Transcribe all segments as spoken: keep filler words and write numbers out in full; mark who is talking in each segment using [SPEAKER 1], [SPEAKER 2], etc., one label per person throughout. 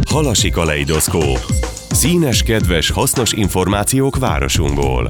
[SPEAKER 1] Halasi kaleidoszkóp. Színes, kedves, hasznos információk városunkból.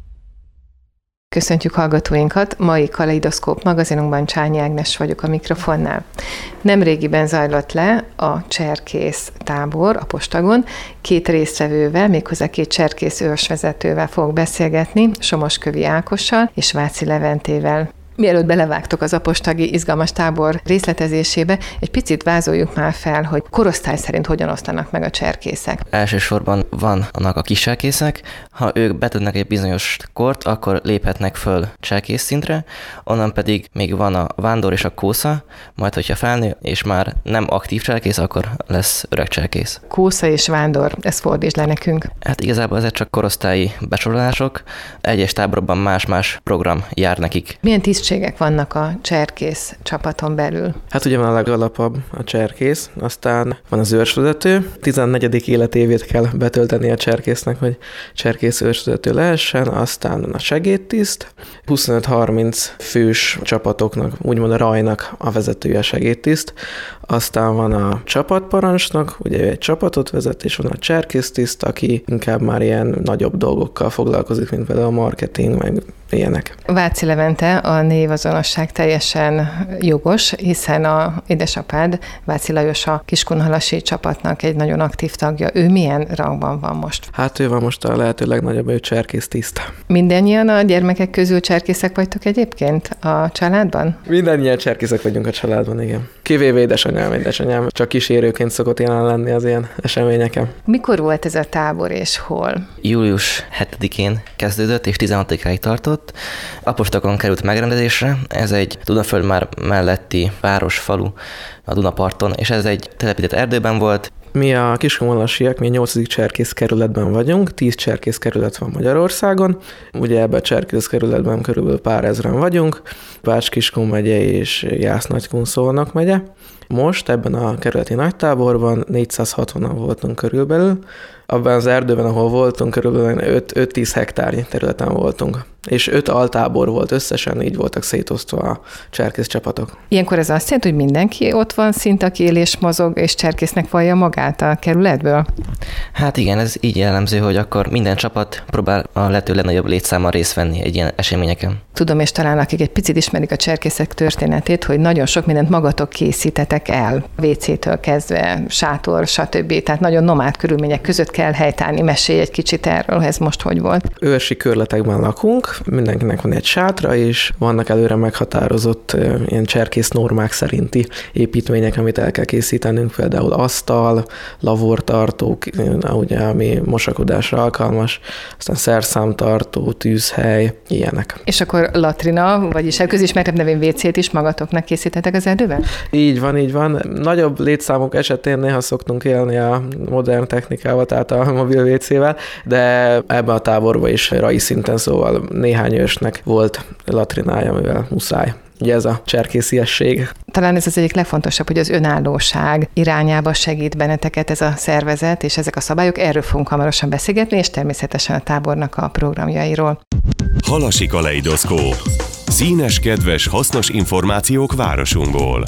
[SPEAKER 2] Köszöntjük hallgatóinkat! Mai Kaleidoszkóp magazinunkban Csányi Ágnes vagyok a mikrofonnál. Nemrégiben zajlott le a cserkész tábor a Postagon. Két résztvevővel, méghozzá két cserkész őrsvezetővel fogok beszélgetni, Somoskövi Ákossal és Váci Leventével. Mielőtt belevágtok az apostagi izgalmas tábor részletezésébe, egy picit vázoljuk már fel, hogy korosztály szerint hogyan osztanak meg a cserkészek.
[SPEAKER 3] Elsősorban van annak a kis cserkészek, ha ők betudnak egy bizonyos kort, akkor léphetnek föl cserkész szintre, onnan pedig még van a vándor és a kósza, majd hogyha felnő és már nem aktív cserkész, akkor lesz öreg cserkész.
[SPEAKER 2] Kósza és vándor, ezt fordítsd le nekünk.
[SPEAKER 3] Hát igazából ezek csak korosztályi besorolások, egyes táborokban más-más program jár nekik.
[SPEAKER 2] Milyen tisztségek vannak a cserkész csapaton belül?
[SPEAKER 4] Hát ugye van a legalapabb a cserkész, aztán van az őrsvezető. tizennegyedik életévét kell betölteni a cserkésznek, hogy cserkész őrsvezető lehessen, aztán van a segédtiszt. huszonöt-harminc fős csapatoknak, úgymond a rajnak a vezetője a segédtiszt. Aztán van a csapatparancsnok, ugye ő egy csapatot vezet, és van a cserkésztiszt, aki inkább már ilyen nagyobb dolgokkal foglalkozik, mint például a marketing, meg ilyenek.
[SPEAKER 2] Váci Levente, a névazonosság teljesen jogos, hiszen a édesapád, Váci Lajos, a Kiskunhalasi csapatnak egy nagyon aktív tagja. Ő milyen rangban van most?
[SPEAKER 4] Hát ő van most a lehető legnagyobb, ő cserkésztiszt.
[SPEAKER 2] Mindennyian a gyermekek közül cserkészek vagytok egyébként a családban?
[SPEAKER 4] Mindennyian cserkészek vagyunk a családban, igen. Kivéve édesanyám, édesanyám csak kísérőként szokott jelen lenni az ilyen eseményeken.
[SPEAKER 2] Mikor volt ez a tábor és hol?
[SPEAKER 3] július hetedikén kezdődött és tizenhatodikáig tartott. Apostokon került megrendezésre, ez egy Dunaföld már melletti város, falu a Dunaparton, és ez egy telepített erdőben volt.
[SPEAKER 4] Mi a Kiskunhalasiak, mi a nyolcadik cserkész kerületben vagyunk, tíz cserkész kerület van Magyarországon. Ugye ebben a cserkész kerületben körülbelül pár ezren vagyunk, Bács-Kiskun megye és Jász-Nagykun-Szolnok megye. Most ebben a kerületi nagytáborban négyszázhatvanan voltunk körülbelül. Abban az erdőben, ahol voltunk, körülbelül öt-tíz hektárnyi területen voltunk. És öt altábor volt összesen, így voltak szétosztva a cserkész csapatok.
[SPEAKER 2] Ilyenkor ez azt jelenti, hogy mindenki ott van szint, aki él és mozog, és cserkésznek vallja magát a kerületből?
[SPEAKER 3] Hát igen, ez így jellemző, hogy akkor minden csapat próbál a lehető legnagyobb létszámmal részt venni egy ilyen eseményeken.
[SPEAKER 2] Tudom, és talán akik egy picit ismerik a cserkészek történetét, hogy nagyon sok mindent magatok készítetek el, vé cé-től kezdve, sátor, stb. Tehát nagyon nomád körülmények között kell helytállni. Mesélj egy kicsit erről, ez most hogy volt?
[SPEAKER 4] Őrsi körletekben lakunk, mindenkinek van egy sátra, és vannak előre meghatározott ilyen cserkész normák szerinti építmények, amit el kell készítenünk, például asztal, lavortartók, ugye, ami mosakodásra alkalmas, aztán szerszámtartó, tűzhely, ilyenek.
[SPEAKER 2] És akkor latrina, vagyis közismertebb nevén vé cét is magatoknak készítettek az erdőben?
[SPEAKER 4] Így van, így van. Nagyobb létszámok esetén néha szoktunk élni a modern technikával, tehát a mobil vé cével, de ebben a táborban is rai szinten, szóval néhány ősnek volt latrinája, mivel muszáj. Ugye ez a cserkésziesség.
[SPEAKER 2] Talán ez az egyik legfontosabb, hogy az önállóság irányába segít benneteket ez a szervezet, és ezek a szabályok. Erről fogunk hamarosan beszélgetni, és természetesen a tábornak a programjairól.
[SPEAKER 1] Halasi kaleidoszkóp. Színes, kedves, hasznos információk városunkból.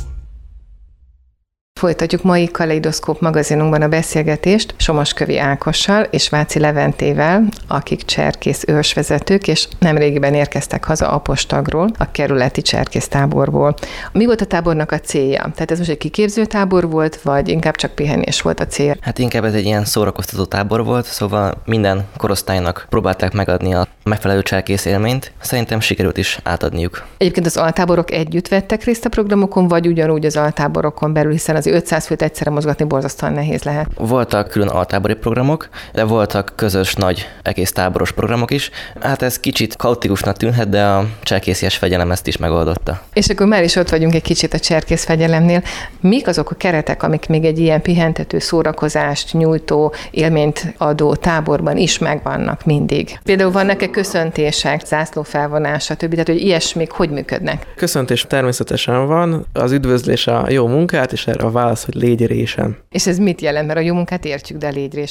[SPEAKER 2] Folytatjuk mai Kaleidoszkóp magazinunkban a beszélgetést Somoskövi Ákossal és Váci Leventével, akik cserkész őrsvezetők, és nemrégiben érkeztek haza Apostagról, a kerületi cserkész táborból. Mi volt a tábornak a célja? Tehát ez most egy kiképző tábor volt, vagy inkább csak pihenés volt a cél?
[SPEAKER 3] Hát inkább ez egy ilyen szórakoztató tábor volt, szóval minden korosztálynak próbálták megadni a megfelelő cserkész élményt. Szerintem sikerült is átadniuk.
[SPEAKER 2] Egyébként az altáborok együtt vettek részt a programokon, vagy ugyanúgy az altáborokon belül, hiszen az ötszáz főt egyszerre mozgatni borzasztóan nehéz lehet.
[SPEAKER 3] Voltak külön altábori programok, de voltak közös nagy egész táboros programok is. Hát ez kicsit kaotikusnak tűnhet, de a cserkészies fegyelem ezt is megoldotta.
[SPEAKER 2] És akkor már is ott vagyunk egy kicsit a cserkész fegyelemnél. Mik azok a keretek, amik még egy ilyen pihentető, szórakozást nyújtó, élményt adó táborban is megvannak mindig? Például vannak-e köszöntések, zászlófelvonás, stb. Tehát, hogy ilyesmik hogy működnek?
[SPEAKER 4] Köszöntés természetesen van, az üdvözlés a jó munkát, és erre a válasz, hogy légy résen.
[SPEAKER 2] És ez mit jelent? Mert a jó munkát értjük, de légy résen.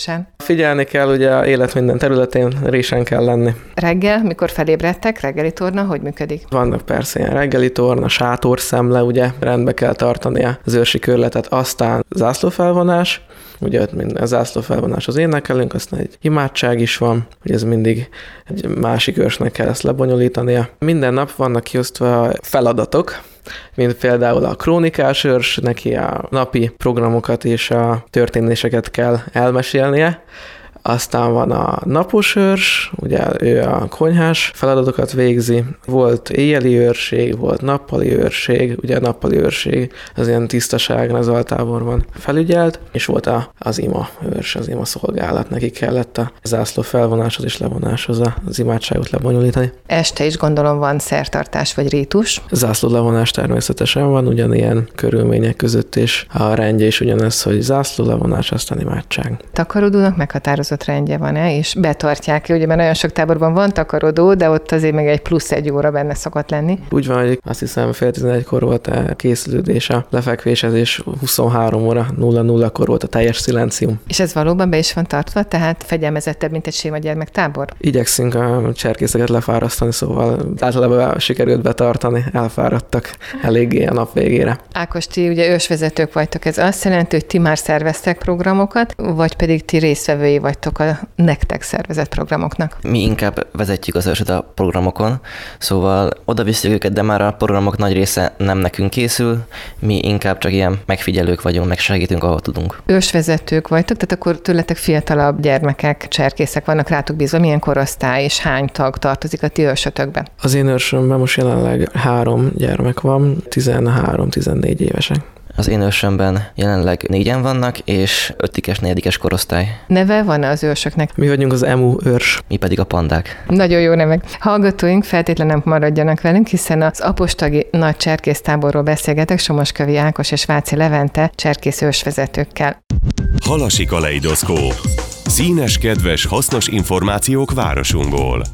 [SPEAKER 4] Figyelni kell, ugye a élet minden területén résen kell lenni.
[SPEAKER 2] Reggel, mikor felébredtek, reggeli torna, hogy működik?
[SPEAKER 4] Vannak persze ilyen reggeli torna, sátorszemle, ugye rendbe kell tartani az őrsi körletet, aztán zászlófelvonás, ugye ott minden zászlófelvonáshoz énekelünk, aztán egy imádság is van, hogy ez mindig egy másik őrsnek kell ezt lebonyolítania. Minden nap vannak kiosztva feladatok, mint például a krónikás őrs, neki a napi programokat és a történéseket kell elmesélnie. Aztán van a napos őrs, ugye ő a konyhás feladatokat végzi. Volt éjjeli őrség, volt nappali őrség, ugye a nappali őrség az ilyen tisztaságon az altáborban felügyelt, és volt a, az ima őrs, az ima szolgálat. Neki kellett a zászló felvonáshoz és levonáshoz az imádságot lebonyolítani.
[SPEAKER 2] Este is gondolom van szertartás vagy rítus.
[SPEAKER 4] Zászló levonás természetesen van, ugyanilyen körülmények között, és a rendje is ugyanez, hogy zászló levonás, aztán imádság.
[SPEAKER 2] Takarodónak meghatározott rendje van-e, és betartják-e? Ugye, mert nagyon sok táborban van takarodó, de ott azért még egy plusz egy óra benne szokott lenni.
[SPEAKER 4] Úgy van, hogy azt hiszem fél tizenegykor volt a készülődés a lefekvéshez, és huszonhárom óra nulla nullakor volt a teljes szilencium.
[SPEAKER 2] És ez valóban be is van tartva, tehát fegyelmezettebb, mint egy séma gyermektábor?
[SPEAKER 4] Igyekszünk a cserkészeket lefárasztani, szóval általában sikerült betartani, elfáradtak eléggé a nap végére.
[SPEAKER 2] Ákos, ti ugye ősvezetők vagytok, ez azt jelenti, hogy ti már szerveztek programokat, vagy pedig ti résztvevői vagy a nektek szervezett programoknak?
[SPEAKER 3] Mi inkább vezetjük az őrsöt a programokon, szóval oda visszük őket, de már a programok nagy része nem nekünk készül, mi inkább csak ilyen megfigyelők vagyunk, meg segítünk, ahol tudunk.
[SPEAKER 2] Ősvezetők vagytok, tehát akkor tőletek fiatalabb gyermekek, cserkészek vannak rátok bízva, milyen korosztály és hány tag tartozik a ti őrsötökben?
[SPEAKER 4] Az én őrsömben most jelenleg három gyermek van, tizenhárom-tizennégy évesek.
[SPEAKER 3] Az én őrsömben jelenleg négyen vannak, és ötödikes, negyedikes korosztály.
[SPEAKER 2] Neve van az őrsöknek?
[SPEAKER 4] Mi vagyunk az emu őrs.
[SPEAKER 3] Mi pedig a pandák.
[SPEAKER 2] Nagyon jó nevek. Hallgatóink feltétlenül nem maradjanak velünk, hiszen az apostagi nagy cserkésztáborról beszélgetek Somoskövi Ákos és Váci Levente cserkész ősvezetőkkel.
[SPEAKER 1] Halasi kaleidoszkóp. Színes, kedves, hasznos információk városunkból.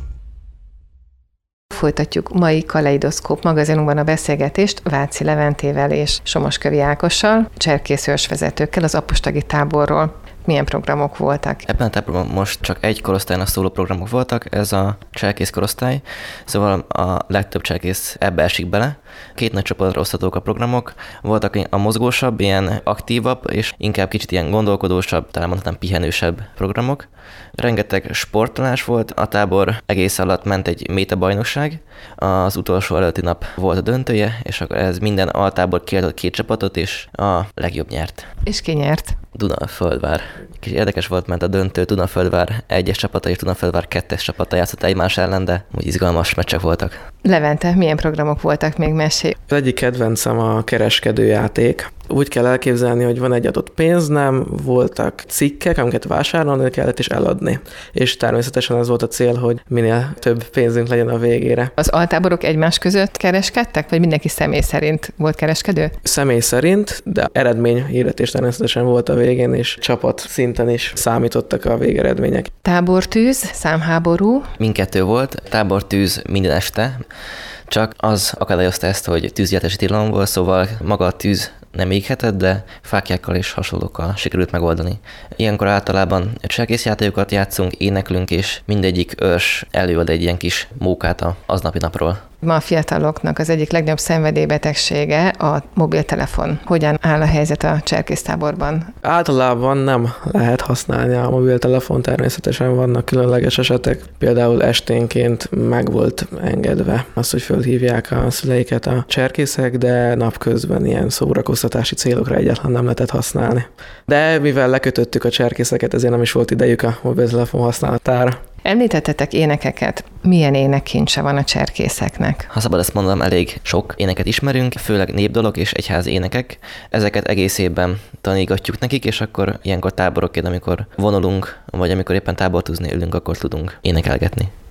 [SPEAKER 2] Folytatjuk mai Kaleidoszkóp magazinunkban a beszélgetést Váci Leventével és Somoskövi Ákossal, cserkész ősvezetőkkel az apostagi táborról. Milyen programok voltak?
[SPEAKER 3] Ebben a táborban most csak egy korosztálynak szóló programok voltak, ez a cserkész korosztály, szóval a legtöbb cserkész ebbe esik bele. Két nagy csoportra oszthatók a programok, voltak a mozgósabb, ilyen aktívabb, és inkább kicsit ilyen gondolkodósabb, talán mondhatnám pihenősebb programok. Rengeteg sportolás volt, a tábor egész alatt ment egy métabajnokság, az utolsó előtti nap volt a döntője, és akkor ez minden altábor kiadott két csapatot, és a legjobb nyert.
[SPEAKER 2] És ki nyert?
[SPEAKER 3] Dunaföldvár. Kicsit érdekes volt, mert a döntő Dunaföldvár egyes csapata és Dunaföldvár kettes csapata játszott egymás ellen, de úgy izgalmas meccsek voltak.
[SPEAKER 2] Levente, milyen programok voltak még, mesélj?
[SPEAKER 4] Az egyik kedvencem a kereskedőjáték. Úgy kell elképzelni, hogy van egy adott pénznem, voltak cikkek, amiket vásárolni kellett és eladni. És természetesen az volt a cél, hogy minél több pénzünk legyen a végére.
[SPEAKER 2] Az altáborok egymás között kereskedtek, vagy mindenki személy szerint volt kereskedő?
[SPEAKER 4] Személy szerint, de eredményhirdetés természetesen volt a végén, és csapat szinten is számítottak a végeredmények.
[SPEAKER 2] Tábortűz, számháború.
[SPEAKER 3] Mindkettő volt, tábortűz minden este, csak az akadályozta ezt, hogy tűzgyártási tilalom volt, szóval maga a tűz nem éghetett, de fáklyákkal és hasonlókkal sikerült megoldani. Ilyenkor általában cserkészjátékokat játszunk, éneklünk, és mindegyik őrs előad egy ilyen kis mókát az aznapi napról.
[SPEAKER 2] Ma a fiataloknak az egyik legnagyobb szenvedélybetegsége a mobiltelefon. Hogyan áll a helyzet a cserkésztáborban?
[SPEAKER 4] Általában nem lehet használni a mobiltelefon, természetesen vannak különleges esetek. Például esténként meg volt engedve az, hogy fölhívják a szüleiket a cserkészek, de napközben ilyen szórakoztatási célokra egyáltalán nem lehetett használni. De mivel lekötöttük a cserkészeket, ezért nem is volt idejük a mobiltelefon használatára.
[SPEAKER 2] Említettetek énekeket. Milyen énekkincse van a cserkészeknek?
[SPEAKER 3] Ha szabad ezt mondanom, elég sok éneket ismerünk, főleg népdalok és egyházi énekek. Ezeket egész évben tanítgatjuk nekik, és akkor ilyenkor táborokként, amikor vonulunk, vagy amikor éppen tábortúzni ülünk, akkor tudunk énekelgetni.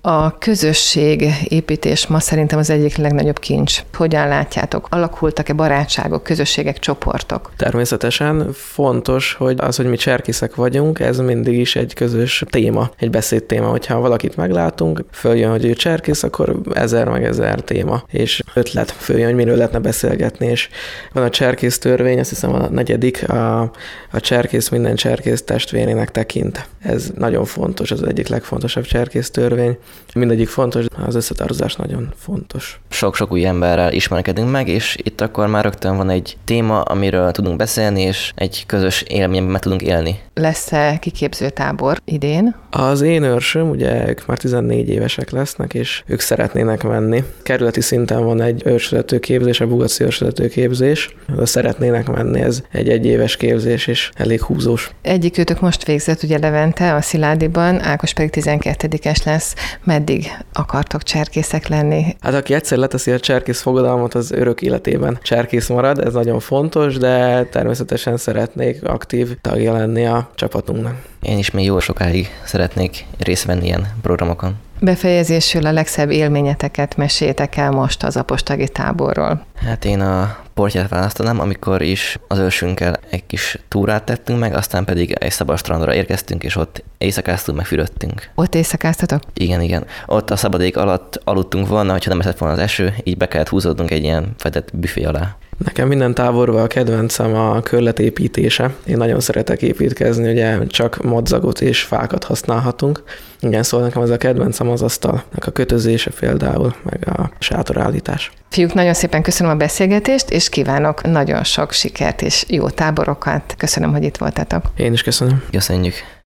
[SPEAKER 2] A közösségépítés ma szerintem az egyik legnagyobb kincs. Hogyan látjátok? Alakultak-e barátságok, közösségek, csoportok?
[SPEAKER 4] Természetesen fontos, hogy az, hogy mi cserkészek vagyunk, ez mindig is egy közös téma, egy beszédtéma. Hogyha valakit meglátunk, följön, hogy ő cserkész, akkor ezer meg ezer téma, és ötlet följön, hogy miről lehetne beszélgetni, és van a cserkész törvény, azt hiszem a negyedik, a, a cserkész minden cserkész testvérének tekint. Ez nagyon fontos, az egyik legfontosabb cserkész törvény. Mindegyik fontos, az összetartozás nagyon fontos.
[SPEAKER 3] Sok-sok új emberrel ismerkedünk meg, és itt akkor már rögtön van egy téma, amiről tudunk beszélni, és egy közös élményben meg tudunk élni.
[SPEAKER 2] Lesz-e kiképzőtábor idén?
[SPEAKER 4] Az én őrsöm, ugye ők már tizennégy évesek lesznek, és ők szeretnének menni. Kerületi szinten van egy őrsvezető képzés, a Bugaci őrsvezető képzés. Szeretnének menni, ez egy egyéves képzés, és elég húzós.
[SPEAKER 2] Egyikőtök most végzett, ugye Levente, a Sziládiban, Ákos pedig tizenkettedikes lesz. Meddig akartok cserkészek lenni?
[SPEAKER 4] Hát aki egyszer leteszi a cserkész fogadalmat, az örök életében cserkész marad, ez nagyon fontos, de természetesen szeretnék aktív tagja lenni a csapatunknak.
[SPEAKER 3] Én is még jó sokáig szeretnék részt venni ilyen programokon.
[SPEAKER 2] Befejezésül a legszebb élményeteket meséljétek el most az apostagi táborról.
[SPEAKER 3] Hát én a portyát választanám, amikor is az őrsünkkel egy kis túrát tettünk meg, aztán pedig egy szabad strandra érkeztünk, és ott éjszakáztunk, meg fürödtünk.
[SPEAKER 2] Ott éjszakáztatok?
[SPEAKER 3] Igen, igen. Ott a szabadék alatt aludtunk volna, hogyha nem esett volna az eső, így be kellett húzódnunk egy ilyen fedett büfé alá.
[SPEAKER 4] Nekem minden táborban a kedvencem a körletépítése. Én nagyon szeretek építkezni, ugye csak madzagot és fákat használhatunk. Igen, szóval nekem ez a kedvencem az asztalnak a kötözése például, meg a sátorállítás.
[SPEAKER 2] Fiúk, nagyon szépen köszönöm a beszélgetést, és kívánok nagyon sok sikert és jó táborokat. Köszönöm, hogy itt voltatok.
[SPEAKER 4] Én is köszönöm.
[SPEAKER 3] Köszönjük.